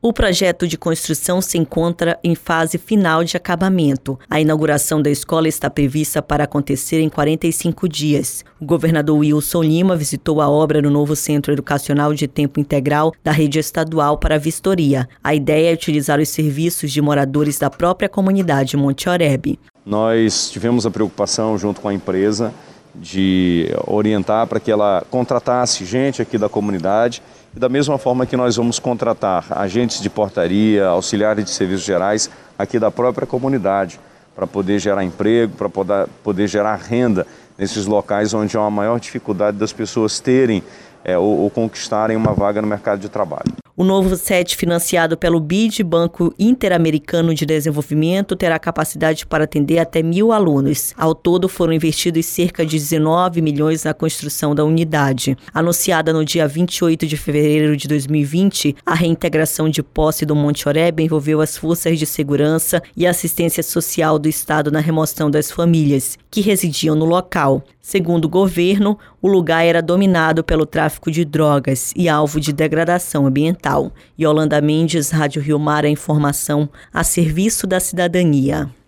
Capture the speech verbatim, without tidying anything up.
O projeto de construção se encontra em fase final de acabamento. A inauguração da escola está prevista para acontecer em quarenta e cinco dias. O governador Wilson Lima visitou a obra no novo Centro Educacional de Tempo Integral da rede estadual para vistoria. A ideia é utilizar os serviços de moradores da própria comunidade Monte Oreb. Nós tivemos a preocupação, junto com a empresa, de orientar para que ela contratasse gente aqui da comunidade e da mesma forma que nós vamos contratar agentes de portaria, auxiliares de serviços gerais aqui da própria comunidade para poder gerar emprego, para poder, poder gerar renda nesses locais onde há uma maior dificuldade das pessoas terem é, ou, ou conquistarem uma vaga no mercado de trabalho. O novo S E T, financiado pelo B I D, Banco Interamericano de Desenvolvimento, terá capacidade para atender até mil alunos. Ao todo, foram investidos cerca de dezenove milhões na construção da unidade. Anunciada no dia vinte e oito de fevereiro de dois mil e vinte, a reintegração de posse do Monte Oreb envolveu as forças de segurança e assistência social do Estado na remoção das famílias que residiam no local. Segundo o governo, o lugar era dominado pelo tráfico de drogas e alvo de degradação ambiental. Yolanda Mendes, Rádio Rio Mar, a informação a serviço da cidadania.